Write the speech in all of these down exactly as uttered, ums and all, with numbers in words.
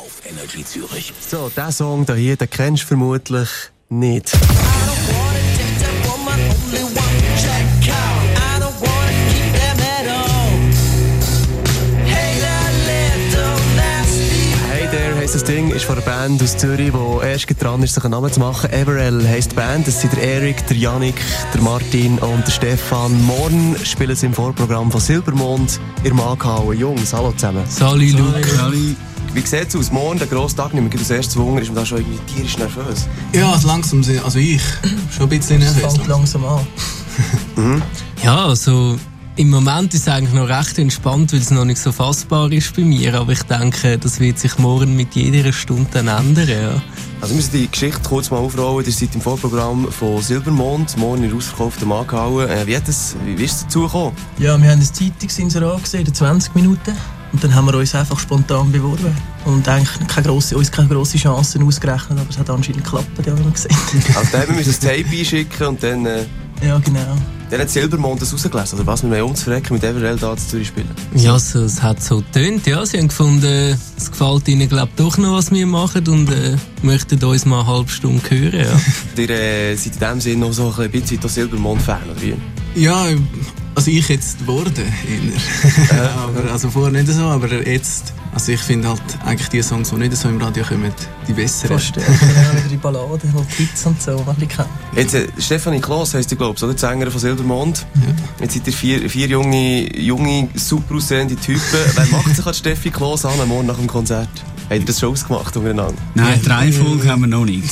auf Energy Zürich. So, diesen Song da hier, den kennst du vermutlich nicht. Das Ding ist von einer Band aus Zürich, die erst dran ist, sich einen Namen zu machen. Everell heisst die Band. Das sind der Erik, der Yannick, der Martin und der Stefan. Morgen spielen sie im Vorprogramm von Silbermond in Markhalle. Jungs, hallo zusammen. Salut, Luke. Salut. Wie sieht es aus? Morgen, der grosse Tag, nicht mehr das erste Wunder, ist man da schon irgendwie tierisch nervös? Ja, also langsam, also ich, schon ein bisschen nervös. Es fängt langsam an. mhm. Ja, also... Im Moment ist es eigentlich noch recht entspannt, weil es noch nicht so fassbar ist bei mir. Aber ich denke, das wird sich morgen mit jeder Stunde dann ändern. Ja. Also wir müssen die Geschichte kurz mal aufrollen. Ihr seid im Vorprogramm von Silbermond, morgen in der ausverkauften Markhalle. Äh, wie, hat das, wie ist es dazu gekommen? Ja, wir haben ein Zeitungsinserat gesehen, in zwanzig Minuten. Und dann haben wir uns einfach spontan beworben. Und eigentlich keine grosse, uns keine grossen Chancen ausgerechnet, aber es hat anscheinend geklappt, ja, wie man gesehen. Also dann haben wir das Tape einschicken und dann... Äh ja, genau. Dann hat Silbermond das rausgelesen, oder was? Wir wollen uns verrecken mit Everell da zu Zürich spielen. Ja, so, es hat so getönt, ja. Sie haben gefunden, es gefällt ihnen, glaube ich, doch noch, was wir machen und äh, möchten uns mal eine halbe Stunde hören, ja. Ihr äh, seid in dem Sinne noch so ein bisschen Silbermond-Fan, oder wie? Ja, also ich jetzt geworden, eher. Äh. aber, also vorher nicht so, aber jetzt... Also ich finde halt eigentlich die Songs, die nicht so im Radio kommen, die besseren. Fast, ja, wieder die Balladen und Hits und so, was ich kenne. Jetzt, äh, Stefanie Kloss heisst ihr, glaube ich, oder? Die Sängerin von Silbermond. Ja. Jetzt seid ihr vier, vier junge, junge, super aussehende Typen. Wer macht sich an Steffi Kloss an, morgen nach dem Konzert? Habt ihr das schon ausgemacht untereinander? Nein, drei Folgen haben wir noch nicht.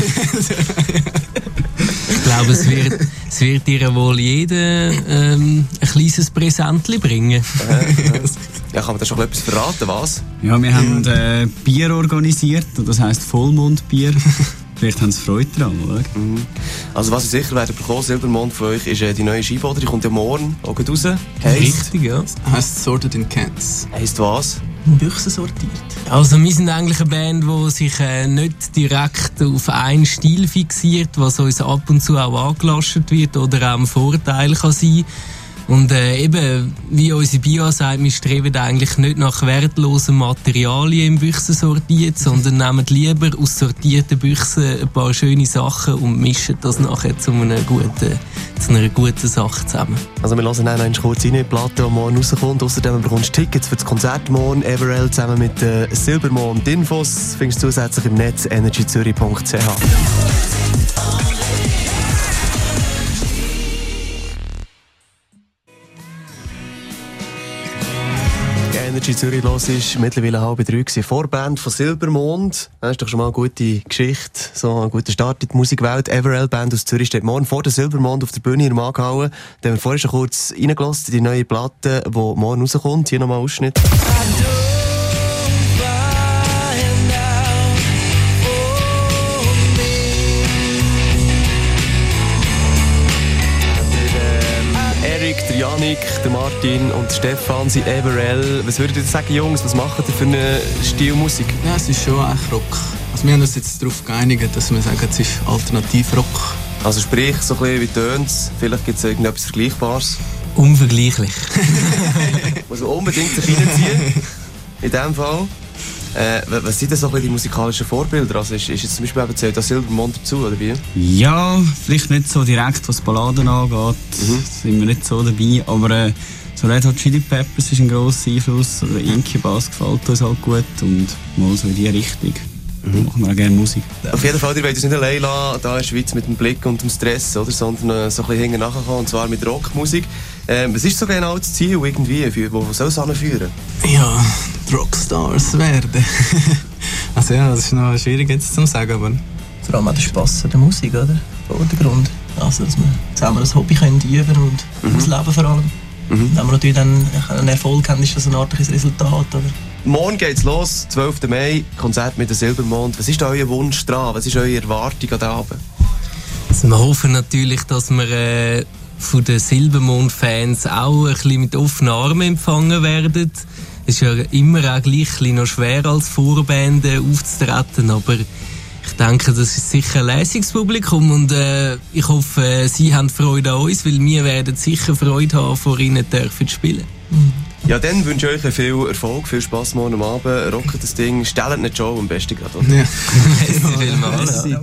Ich glaube, es wird, es wird ihr wohl jeder ähm, ein kleines Präsentchen bringen. Ja, kann man da schon etwas verraten, was? Ja, wir haben äh, Bier organisiert, das heisst Vollmondbier. Vielleicht haben sie Freude daran, oder? Mhm. Also was ihr sicher werdet bekommen, Silbermond von euch, ist äh, die neue Scheibe, die kommt ja morgen auch raus. Heisst, Richtig, ja. Heisst Sorted in Cans. Heisst was? In Büchsen sortiert. Also wir sind eigentlich eine Band, die sich äh, nicht direkt auf einen Stil fixiert, was uns ab und zu auch angelastet wird oder auch ein Vorteil kann sein. Und äh, eben, wie unsere Bio sagt, wir streben eigentlich nicht nach wertlosen Materialien im Büchsen sortiert, sondern nehmen lieber aus sortierten Büchsen ein paar schöne Sachen und mischen das nachher zu einer guten, zu einer guten Sache zusammen. Also wir hören dann noch kurz rein in die Platte, die morgen rauskommt. Außerdem bekommst du Tickets für das Konzert morgen, Everell zusammen mit äh, Silbermond. Die Infos findest du zusätzlich im Netz energy zürich punkt c h. Energy Zürich los ist mittlerweile halb drei gewesen. Vorband von Silbermond. Das ist doch schon mal eine gute Geschichte. So ein guter Start in die Musikwelt. Everell Band aus Zürich steht morgen vor der Silbermond auf der Bühne in der Markhalle. Da haben wir vorhin schon kurz reingelassen, die neue Platte, die morgen rauskommt. Hier nochmal Ausschnitt. Der Yannick, der Martin und der Stefan sind Everell. Was würdet ihr sagen, Jungs? Was macht ihr für eine Stilmusik? Ja, es ist schon eigentlich Rock. Also wir haben uns jetzt darauf geeinigt, dass wir sagen, es ist Alternativrock. Also sprich, so ein bisschen wie tönt's. Vielleicht gibt es irgendetwas Vergleichbares. Unvergleichlich. Muss man unbedingt sich reinziehen. In diesem Fall. Äh, was sind denn so ein bisschen die musikalischen Vorbilder? Also ist, ist jetzt zum Beispiel eben zählt das Silbermond dazu, oder wie? Ja, vielleicht nicht so direkt, was Balladen angeht. Mhm. Sind wir nicht so dabei. Aber äh, so Red Hot Chili Peppers ist ein grosser Einfluss. Oder Incubus gefällt uns halt gut. Und mal so in die Richtung. Mhm. Machen wir auch gerne Musik. Auf jeden Fall, ihr wollt uns nicht allein lassen, da in der Schweiz mit dem Blick und dem Stress, oder? Sondern äh, so ein bisschen hinten nachkommen, und zwar mit Rockmusik. Ähm, was ist so genau das Ziel, irgendwie, für, wo soll es anführen? Ja, Rockstars werden. Also ja, das ist noch schwierig jetzt zu sagen, aber... Vor allem auch der Spass an der Musik, oder? Vordergrund. Also, dass wir zusammen ein Hobby können üben und mhm. das Leben vor allem. Mhm. Wenn wir natürlich dann einen Erfolg haben, ist das ein artiges Resultat, oder? Morgen geht's los, zwölften Mai, Konzert mit der Silbermond. Was ist da euer Wunsch dran? Was ist eure Erwartung an den Abend? Also wir hoffen natürlich, dass wir äh, von den Silbermond-Fans auch ein bisschen mit offenen Armen empfangen werden. Es ist ja immer auch gleich ein bisschen noch schwer als Vorband äh, aufzutreten, aber ich denke, das ist sicher ein Leistungspublikum und äh, ich hoffe, äh, Sie haben Freude an uns, weil wir werden sicher Freude haben, vor Ihnen dürfen spielen. Mhm. Ja, dann wünsche ich euch viel Erfolg, viel Spass morgen am Abend. Rockt das Ding, stellt nicht Show am besten gerade. Ja. Merci vielmals. Ja.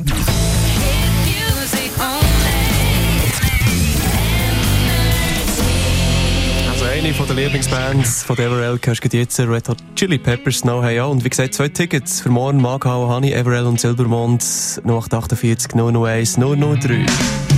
Also eine von der Lieblingsbands von Everell hörst du jetzt, Red Hot Chili Peppers, Snow Hey Ja. Und wie gesagt, zwei Tickets für morgen, Mark Hau, Honey, Everell und Silbermond, null acht acht vier null null eins null null drei.